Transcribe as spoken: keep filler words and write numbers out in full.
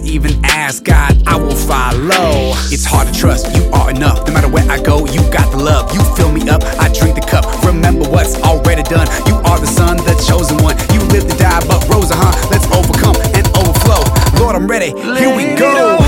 even ask God, I will follow. It's hard to trust, you are enough. No matter where I go, you got the love. You fill me up, I drink the cup. Remember what's already done. You are the son, the chosen one. You live to die, but rose, huh? Let's overcome and overflow. Lord, I'm ready, here we go.